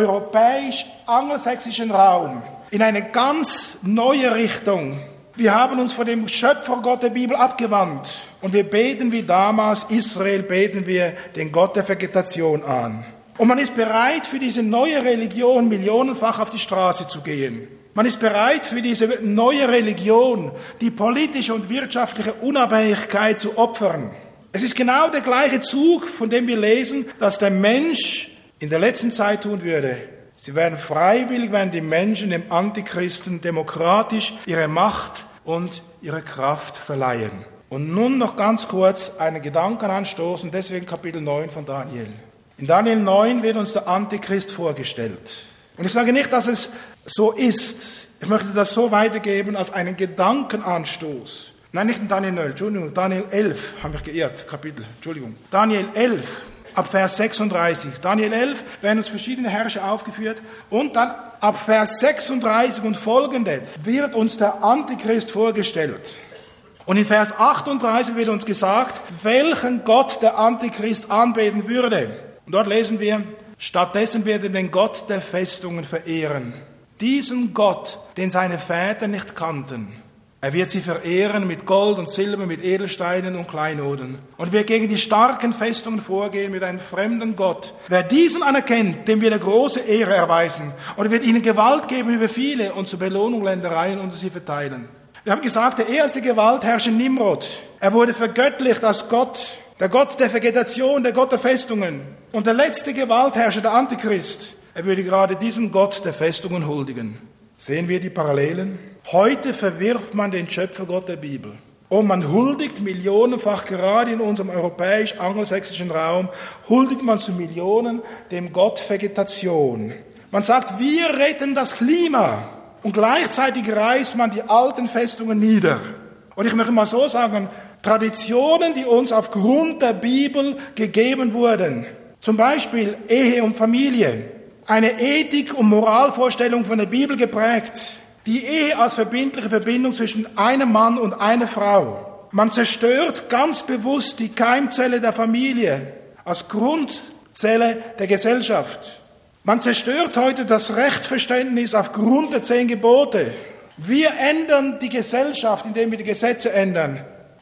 europäisch-angelsächsischen Raum in eine ganz neue Richtung. Wir haben uns von dem Schöpfergott der Bibel abgewandt und wir beten wie damals Israel, beten wir den Gott der Vegetation an. Und man ist bereit, für diese neue Religion millionenfach auf die Straße zu gehen. Man ist bereit, für diese neue Religion die politische und wirtschaftliche Unabhängigkeit zu opfern. Es ist genau der gleiche Zug, von dem wir lesen, dass der Mensch in der letzten Zeit tun würde. Sie werden freiwillig, wenn die Menschen dem Antichristen demokratisch ihre Macht und ihre Kraft verleihen. Und nun noch ganz kurz einen Gedanken anstoßen, deswegen Kapitel 9 von Daniel. In Daniel 9 wird uns der Antichrist vorgestellt. Und ich sage nicht, dass es so ist. Ich möchte das so weitergeben als einen Gedankenanstoß. Nein, nicht in Daniel 9, Entschuldigung, Daniel 11, habe ich geirrt, Kapitel, Entschuldigung. Daniel 11. Ab Vers 36. Daniel 11 werden uns verschiedene Herrscher aufgeführt. Und dann ab Vers 36 und folgende wird uns der Antichrist vorgestellt. Und in Vers 38 wird uns gesagt, welchen Gott der Antichrist anbeten würde. Und dort lesen wir, stattdessen wird er den Gott der Festungen verehren. Diesen Gott, den seine Väter nicht kannten. Er wird sie verehren mit Gold und Silber, mit Edelsteinen und Kleinoden. Und wird gegen die starken Festungen vorgehen mit einem fremden Gott. Wer diesen anerkennt, dem wird er große Ehre erweisen. Und er wird ihnen Gewalt geben über viele und zur Belohnung Ländereien unter sie verteilen. Wir haben gesagt, der erste Gewaltherrscher Nimrod. Er wurde vergöttlicht als Gott. Der Gott der Vegetation, der Gott der Festungen. Und der letzte Gewaltherrscher, der Antichrist. Er würde gerade diesem Gott der Festungen huldigen. Sehen wir die Parallelen? Heute verwirft man den Schöpfergott der Bibel. Und man huldigt millionenfach, gerade in unserem europäisch-angelsächsischen Raum, huldigt man zu Millionen dem Gott Vegetation. Man sagt, wir retten das Klima. Und gleichzeitig reißt man die alten Festungen nieder. Und ich möchte mal so sagen, Traditionen, die uns aufgrund der Bibel gegeben wurden. Zum Beispiel Ehe und Familie. Eine Ethik- und Moralvorstellung von der Bibel geprägt. Die Ehe als verbindliche Verbindung zwischen einem Mann und einer Frau. Man zerstört ganz bewusst die Keimzelle der Familie als Grundzelle der Gesellschaft. Man zerstört heute das Rechtsverständnis aufgrund der 10 Gebote. Wir ändern die Gesellschaft, indem wir die Gesetze ändern.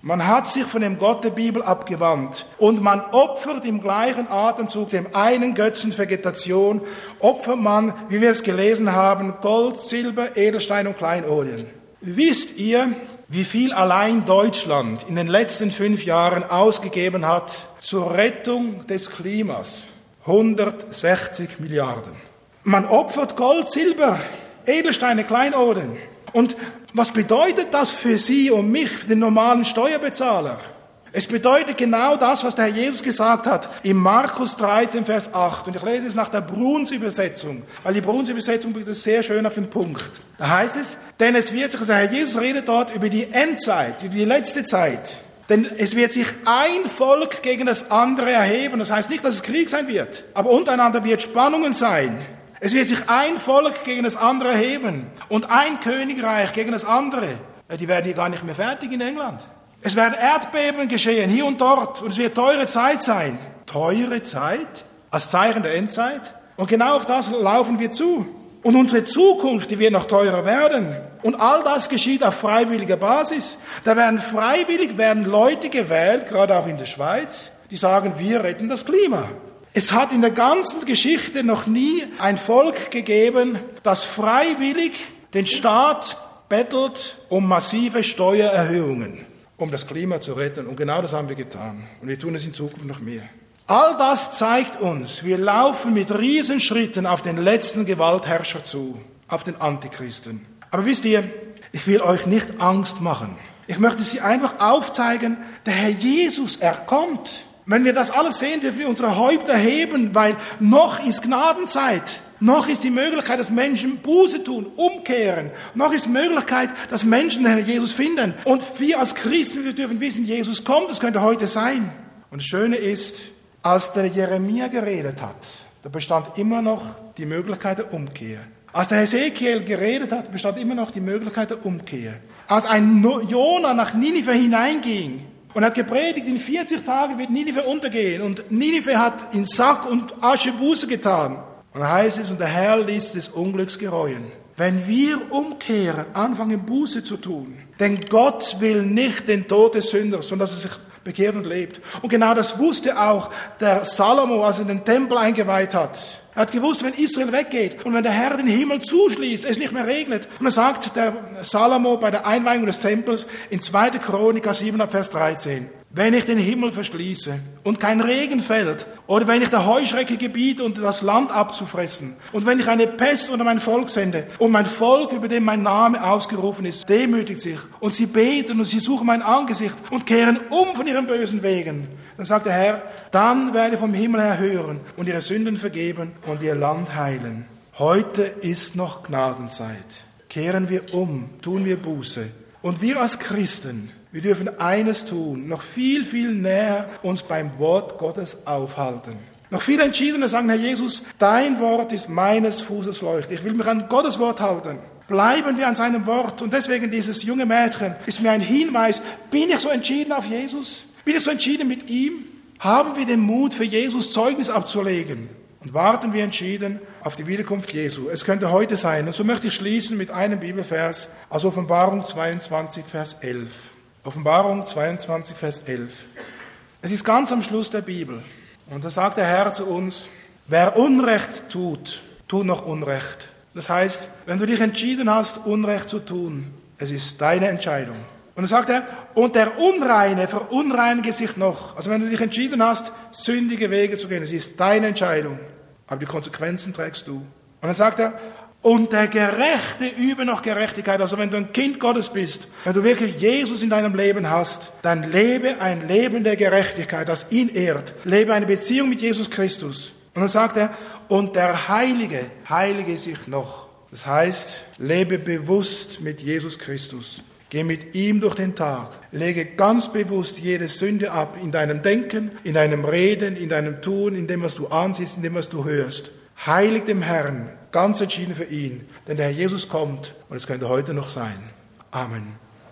Man hat sich von dem Gott der Bibel abgewandt und man opfert im gleichen Atemzug dem einen Götzen Vegetation, opfert man, wie wir es gelesen haben, Gold, Silber, Edelstein und Kleinodien. Wisst ihr, wie viel allein Deutschland in den letzten 5 Jahren ausgegeben hat zur Rettung des Klimas? 160 Milliarden. Man opfert Gold, Silber, Edelsteine, Kleinodien. Und was bedeutet das für Sie und mich, für den normalen Steuerbezahler? Es bedeutet genau das, was der Herr Jesus gesagt hat in Markus 13, Vers 8. Und ich lese es nach der Bruns-Übersetzung, weil die Bruns-Übersetzung bringt es sehr schön auf den Punkt. Da heißt es, denn es wird sich, also der Herr Jesus redet dort über die Endzeit, über die letzte Zeit. Denn es wird sich ein Volk gegen das andere erheben. Das heißt nicht, dass es Krieg sein wird, aber untereinander wird Spannungen sein. Es wird sich ein Volk gegen das andere erheben und ein Königreich gegen das andere. Die werden hier gar nicht mehr fertig in England. Es werden Erdbeben geschehen, hier und dort, und es wird teure Zeit sein. Teure Zeit? Als Zeichen der Endzeit? Und genau auf das laufen wir zu. Und unsere Zukunft, die wird noch teurer werden. Und all das geschieht auf freiwilliger Basis. Da werden Leute gewählt, gerade auch in der Schweiz, die sagen, wir retten das Klima. Es hat in der ganzen Geschichte noch nie ein Volk gegeben, das freiwillig den Staat bettelt um massive Steuererhöhungen, um das Klima zu retten. Und genau das haben wir getan. Und wir tun es in Zukunft noch mehr. All das zeigt uns, wir laufen mit Riesenschritten auf den letzten Gewaltherrscher zu, auf den Antichristen. Aber wisst ihr, ich will euch nicht Angst machen. Ich möchte Sie einfach aufzeigen, der Herr Jesus, er kommt. Wenn wir das alles sehen, dürfen wir unsere Häupter heben, weil noch ist Gnadenzeit. Noch ist die Möglichkeit, dass Menschen Buße tun, umkehren. Noch ist die Möglichkeit, dass Menschen den Herrn Jesus finden. Und wir als Christen, wir dürfen wissen, Jesus kommt, das könnte heute sein. Und das Schöne ist, als der Jeremia geredet hat, da bestand immer noch die Möglichkeit der Umkehr. Als der Hesekiel geredet hat, bestand immer noch die Möglichkeit der Umkehr. Als ein Jona nach Ninive hineinging, und hat gepredigt, in 40 Tagen wird Ninive untergehen. Und Ninive hat in Sack und Asche Buße getan. Und dann heißt es, und der Herr ließ des Unglücks gereuen. Wenn wir umkehren, anfangen Buße zu tun, denn Gott will nicht den Tod des Sünders, sondern dass er sich bekehrt und lebt. Und genau das wusste auch der Salomo, als er den Tempel eingeweiht hat. Er hat gewusst, wenn Israel weggeht und wenn der Herr den Himmel zuschließt, es nicht mehr regnet. Und er sagt der Salomo bei der Einweihung des Tempels in 2. Chronik 7, Vers 13, wenn ich den Himmel verschließe und kein Regen fällt, oder wenn ich der Heuschrecke gebiete, und das Land abzufressen, und wenn ich eine Pest unter mein Volk sende, und mein Volk, über dem mein Name ausgerufen ist, demütigt sich, und sie beten und sie suchen mein Angesicht und kehren um von ihren bösen Wegen, dann sagt der Herr, dann werde ich vom Himmel her hören und ihre Sünden vergeben und ihr Land heilen. Heute ist noch Gnadenzeit. Kehren wir um, tun wir Buße. Und wir als Christen, wir dürfen eines tun, noch viel, viel näher uns beim Wort Gottes aufhalten. Noch viel entschiedener sagen, Herr Jesus, dein Wort ist meines Fußes Leuchte. Ich will mich an Gottes Wort halten. Bleiben wir an seinem Wort. Und deswegen dieses junge Mädchen ist mir ein Hinweis. Bin ich so entschieden auf Jesus? Bin ich so entschieden mit ihm? Haben wir den Mut, für Jesus Zeugnis abzulegen? Und warten wir entschieden auf die Wiederkunft Jesu. Es könnte heute sein. Und so möchte ich schließen mit einem Bibelvers aus Offenbarung 22, Vers 11. Offenbarung 22, Vers 11. Es ist ganz am Schluss der Bibel. Und da sagt der Herr zu uns, wer Unrecht tut, tut noch Unrecht. Das heißt, wenn du dich entschieden hast, Unrecht zu tun, es ist deine Entscheidung. Und dann sagt er, und der Unreine verunreinige sich noch. Also wenn du dich entschieden hast, sündige Wege zu gehen, es ist deine Entscheidung. Aber die Konsequenzen trägst du. Und dann sagt er, und der Gerechte übe noch Gerechtigkeit. Also wenn du ein Kind Gottes bist, wenn du wirklich Jesus in deinem Leben hast, dann lebe ein Leben der Gerechtigkeit, das ihn ehrt. Lebe eine Beziehung mit Jesus Christus. Und dann sagt er, und der Heilige heilige sich noch. Das heißt, lebe bewusst mit Jesus Christus. Geh mit ihm durch den Tag. Lege ganz bewusst jede Sünde ab in deinem Denken, in deinem Reden, in deinem Tun, in dem, was du ansiehst, in dem, was du hörst. Heilig dem Herrn, ganz entschieden für ihn. Denn der Herr Jesus kommt und es könnte heute noch sein. Amen.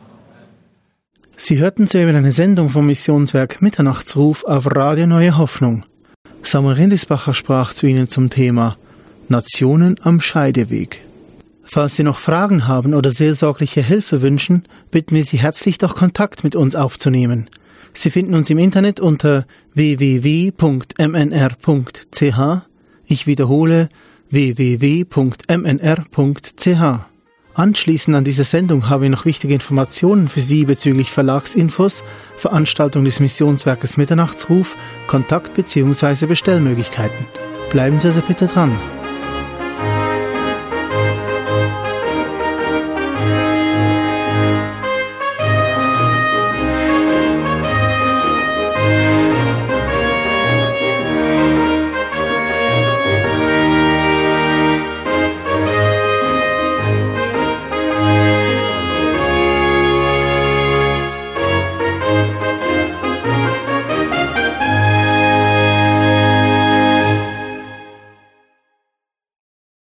Sie hörten soeben eine Sendung vom Missionswerk Mitternachtsruf auf Radio Neue Hoffnung. Samuel Rindlisbacher sprach zu Ihnen zum Thema Nationen am Scheideweg. Falls Sie noch Fragen haben oder seelsorgliche Hilfe wünschen, bitten wir Sie herzlich, doch Kontakt mit uns aufzunehmen. Sie finden uns im Internet unter www.mnr.ch. Ich wiederhole www.mnr.ch. Anschließend an diese Sendung haben wir noch wichtige Informationen für Sie bezüglich Verlagsinfos, Veranstaltung des Missionswerkes Mitternachtsruf, Kontakt- bzw. Bestellmöglichkeiten. Bleiben Sie also bitte dran.